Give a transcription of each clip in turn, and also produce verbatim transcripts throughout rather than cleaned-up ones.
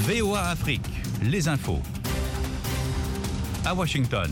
V O A Afrique, les infos. À Washington.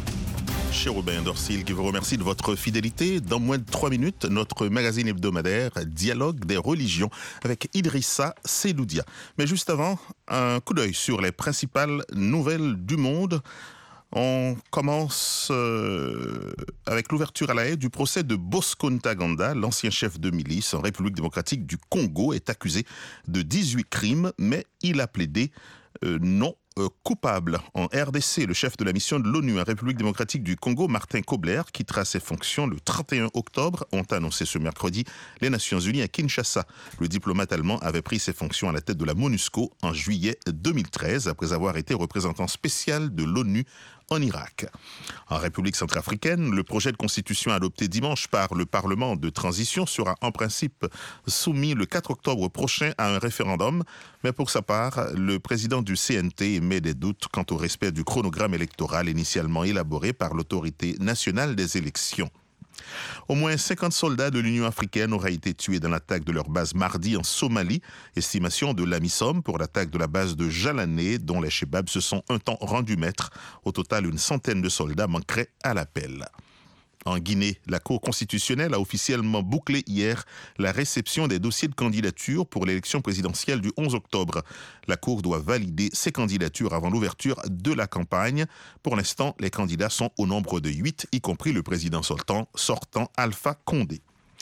Chérubin Dorsil qui vous remercie de votre fidélité. Dans moins de trois minutes, notre magazine hebdomadaire Dialogue des religions avec Idrissa Seloudia. Mais juste avant, un coup d'œil sur les principales nouvelles du monde. On commence euh, avec l'ouverture à la haie du procès de Bosco Ntaganda, l'ancien chef de milice en République démocratique du Congo, est accusé de dix-huit crimes, mais il a plaidé euh, non euh, coupable. En R D C, le chef de la mission de l'ONU en République démocratique du Congo, Martin Kobler, quittera ses fonctions le trente et un octobre, ont annoncé ce mercredi les Nations Unies à Kinshasa. Le diplomate allemand avait pris ses fonctions à la tête de la MONUSCO en juillet deux mille treize, après avoir été représentant spécial de l'ONU en Irak. En République centrafricaine, le projet de constitution adopté dimanche par le Parlement de transition sera en principe soumis le quatre octobre prochain à un référendum, mais pour sa part, le président du C N T émet des doutes quant au respect du chronogramme électoral initialement élaboré par l'autorité nationale des élections. Au moins cinquante soldats de l'Union africaine auraient été tués dans l'attaque de leur base mardi en Somalie. Estimation de l'AMISOM pour l'attaque de la base de Jalané, dont les Chebabs se sont un temps rendus maîtres. Au total, une centaine de soldats manqueraient à l'appel. En Guinée, la Cour constitutionnelle a officiellement bouclé hier la réception des dossiers de candidature pour l'élection présidentielle du onze octobre. La Cour doit valider ces candidatures avant l'ouverture de la campagne. Pour l'instant, les candidats sont au nombre de huit, y compris le président sortant, sortant Alpha Condé.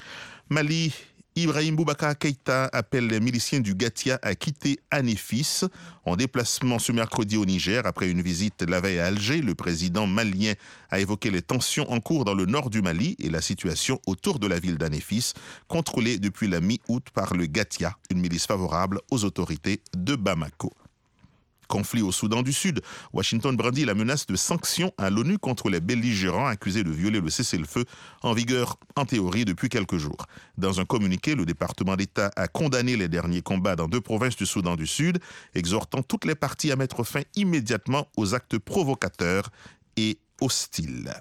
Mali, Ibrahim Boubacar Keïta appelle les miliciens du Gatia à quitter Anéfis. En déplacement ce mercredi au Niger, après une visite la veille à Alger, le président malien a évoqué les tensions en cours dans le nord du Mali et la situation autour de la ville d'Anéfis, contrôlée depuis la mi-août par le Gatia, une milice favorable aux autorités de Bamako. Conflit au Soudan du Sud. Washington brandit la menace de sanctions à l'ONU contre les belligérants accusés de violer le cessez-le-feu en vigueur en théorie depuis quelques jours. Dans un communiqué, le département d'État a condamné les derniers combats dans deux provinces du Soudan du Sud, exhortant toutes les parties à mettre fin immédiatement aux actes provocateurs et hostiles.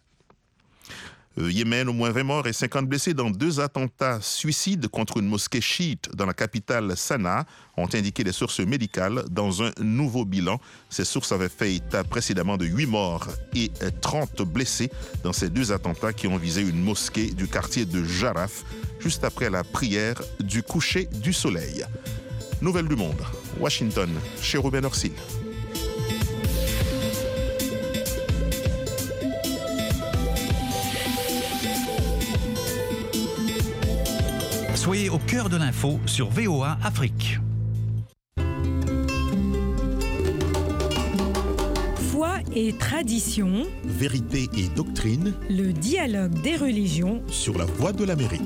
Yémen, au moins vingt morts et cinquante blessés dans deux attentats suicides contre une mosquée chiite dans la capitale Sanaa, ont indiqué des sources médicales dans un nouveau bilan. Ces sources avaient fait état précédemment de huit morts et trente blessés dans ces deux attentats qui ont visé une mosquée du quartier de Jaraf, juste après la prière du coucher du soleil. Nouvelles du monde, Washington, Chérubin Dorsil. Soyez au cœur de l'info sur V O A Afrique. Foi et tradition, Vérité et doctrine, le dialogue des religions sur la Voix de l'Amérique.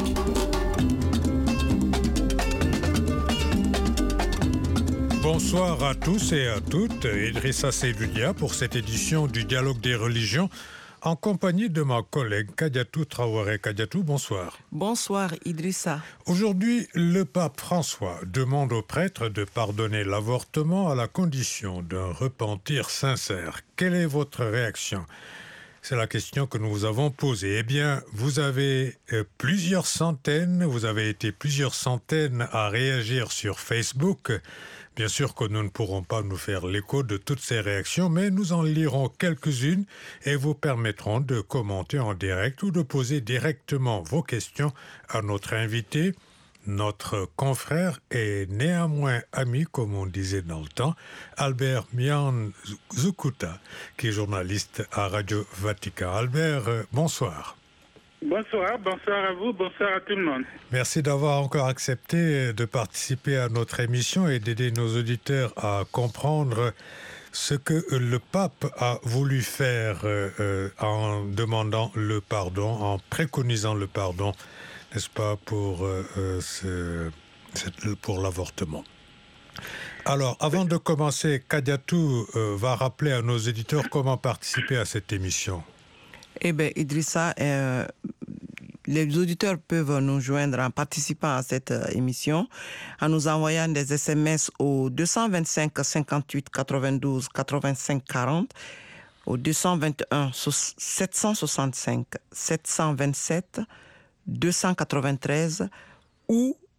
Bonsoir à tous et à toutes. Idrissa Seloudia pour cette édition du Dialogue des religions, en compagnie de ma collègue Kadiatou Traoré. Kadiatou, bonsoir. Bonsoir Idrissa. Aujourd'hui, le pape François demande aux prêtres de pardonner l'avortement à la condition d'un repentir sincère. Quelle est votre réaction ? C'est la question que nous vous avons posée. Eh bien, vous avez euh, plusieurs centaines, vous avez été plusieurs centaines à réagir sur Facebook. Bien sûr que nous ne pourrons pas nous faire l'écho de toutes ces réactions, mais nous en lirons quelques-unes et vous permettrons de commenter en direct ou de poser directement vos questions à notre invité, notre confrère et néanmoins ami, comme on disait dans le temps, Albert Mian Zukuta, qui est journaliste à Radio Vatican. Albert, bonsoir. Bonsoir, bonsoir à vous, bonsoir à tout le monde. Merci d'avoir encore accepté de participer à notre émission et d'aider nos auditeurs à comprendre ce que le pape a voulu faire euh, en demandant le pardon, en préconisant le pardon, n'est-ce pas, pour, euh, ce, pour l'avortement. Alors, avant de commencer, Kadiatou euh, va rappeler à nos éditeurs comment participer à cette émission. Eh bien, Idrissa, euh, les auditeurs peuvent nous joindre en participant à cette euh, émission en nous envoyant des S M S au deux cent vingt-cinq cinquante-huit quatre-vingt-douze quatre-vingt-cinq quarante, au deux cent vingt et un sept cent soixante-cinq sept cent vingt-sept deux cent quatre-vingt-treize ou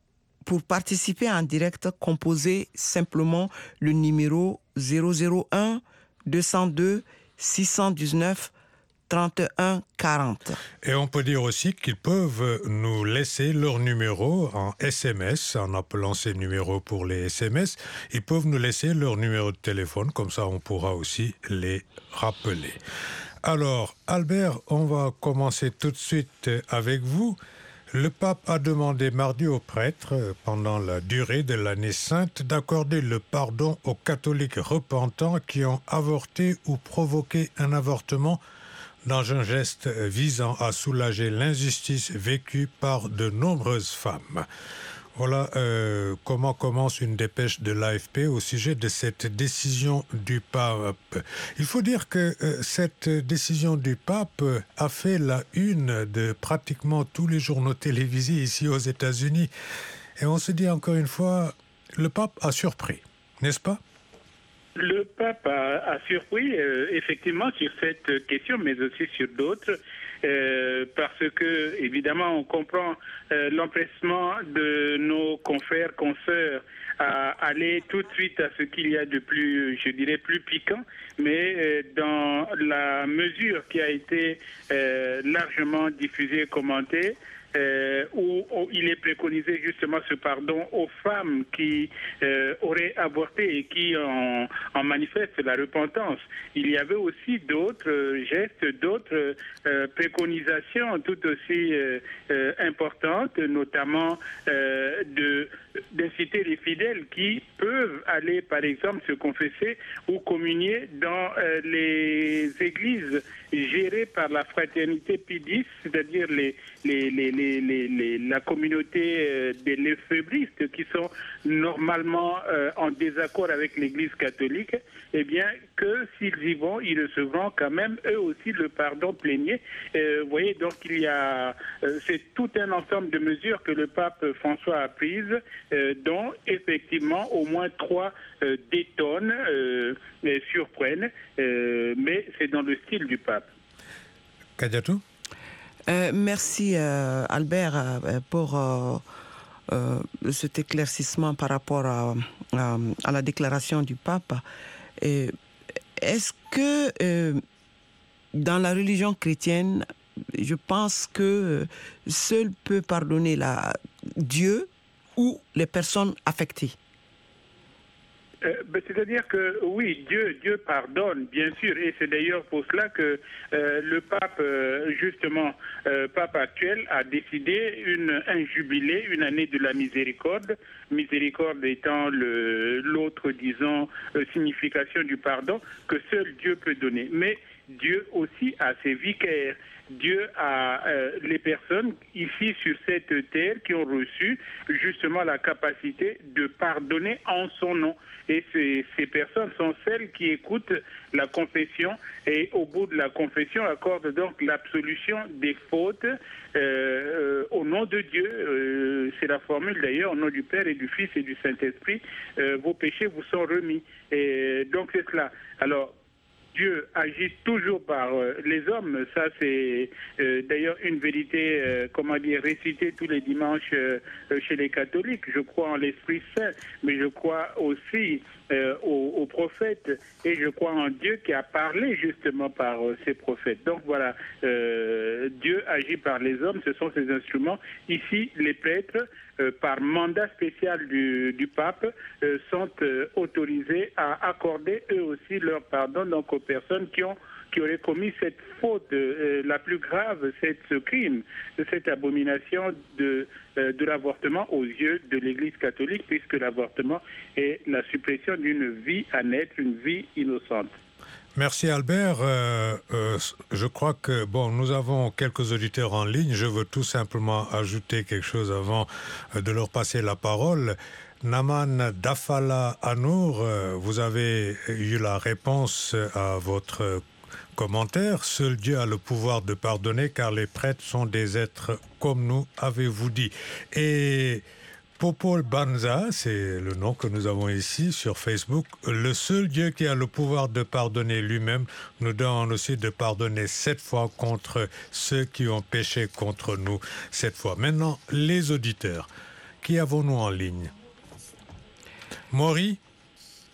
pour participer en direct, composez simplement le numéro zéro zéro un deux zéro deux six un neuf trente et un quarante. Et on peut dire aussi qu'ils peuvent nous laisser leur numéro en S M S, en appelant ces numéros pour les S M S. Ils peuvent nous laisser leur numéro de téléphone, comme ça on pourra aussi les rappeler. Alors, Albert, on va commencer tout de suite avec vous. Le pape a demandé mardi aux prêtres, pendant la durée de l'année sainte, d'accorder le pardon aux catholiques repentants qui ont avorté ou provoqué un avortement dans un geste visant à soulager l'injustice vécue par de nombreuses femmes. Voilà euh, comment commence une dépêche de l'A F P au sujet de cette décision du pape. Il faut dire que euh, cette décision du pape a fait la une de pratiquement tous les journaux télévisés ici aux États-Unis. Et on se dit encore une fois, le pape a surpris, n'est-ce pas ? Le pape a, a surpris euh, effectivement sur cette question, mais aussi sur d'autres, euh, parce que évidemment on comprend euh, l'empressement de nos confrères, consoeurs à aller tout de suite à ce qu'il y a de plus, je dirais, plus piquant, mais euh, dans la mesure qui a été euh, largement diffusée et commentée, Euh, où, où il est préconisé justement ce pardon aux femmes qui euh, auraient avorté et qui en, en manifestent la repentance. Il y avait aussi d'autres euh, gestes, d'autres euh, préconisations tout aussi euh, euh, importantes, notamment euh, de, d'inciter les fidèles qui peuvent aller, par exemple, se confesser ou communier dans euh, les églises gérées par la fraternité Pie X, c'est-à-dire les, les, les, les Les, les, la communauté euh, des léphrébristes qui sont normalement euh, en désaccord avec l'Église catholique, eh bien que s'ils y vont, ils recevront quand même eux aussi le pardon plénier. Euh, vous voyez, donc il y a, euh, c'est tout un ensemble de mesures que le pape François a prises, euh, dont effectivement au moins trois euh, détonnent, euh, et surprennent, euh, mais c'est dans le style du pape. Kadiatou ? Euh, merci euh, Albert euh, pour euh, euh, cet éclaircissement par rapport à, à, à la déclaration du pape. Et est-ce que euh, dans la religion chrétienne, je pense que seul peut pardonner la, Dieu ou les personnes affectées? Euh, ben, c'est-à-dire que oui, Dieu, Dieu pardonne, bien sûr, et c'est d'ailleurs pour cela que euh, le pape, euh, justement, euh, pape actuel, a décidé une, un jubilé, une année de la miséricorde, miséricorde étant le, l'autre, disons, euh, signification du pardon que seul Dieu peut donner. Mais Dieu aussi a ses vicaires. Dieu a euh, les personnes ici sur cette terre qui ont reçu justement la capacité de pardonner en son nom. Et ces, ces personnes sont celles qui écoutent la confession et au bout de la confession accordent donc l'absolution des fautes euh, euh, au nom de Dieu. Euh, c'est la formule d'ailleurs, au nom du Père et du Fils et du Saint-Esprit, euh, vos péchés vous sont remis. Et donc c'est cela. Alors, Dieu agit toujours par euh, les hommes. Ça, c'est euh, d'ailleurs une vérité, euh, comment dire, récitée tous les dimanches euh, chez les catholiques. Je crois en l'Esprit Saint, mais je crois aussi euh, aux, aux prophètes et je crois en Dieu qui a parlé justement par euh, ces prophètes. Donc voilà, euh, Dieu agit par les hommes, ce sont ses instruments. Ici, les prêtres, Euh, par mandat spécial du, du pape, euh, sont euh, autorisés à accorder eux aussi leur pardon donc aux personnes qui ont qui auraient commis cette faute euh, la plus grave, cette, ce crime, cette abomination de, euh, de l'avortement aux yeux de l'Église catholique, puisque l'avortement est la suppression d'une vie à naître, une vie innocente. Merci Albert. Euh, euh, je crois que bon, nous avons quelques auditeurs en ligne. Je veux tout simplement ajouter quelque chose avant de leur passer la parole. Naman Dafala Anour, euh, vous avez eu la réponse à votre commentaire. Seul Dieu a le pouvoir de pardonner car les prêtres sont des êtres comme nous, avez-vous dit. Et Popol Banza, c'est le nom que nous avons ici sur Facebook. Le seul Dieu qui a le pouvoir de pardonner lui-même nous donne aussi de pardonner sept fois contre ceux qui ont péché contre nous sept fois. Maintenant, les auditeurs. Qui avons-nous en ligne? Maury?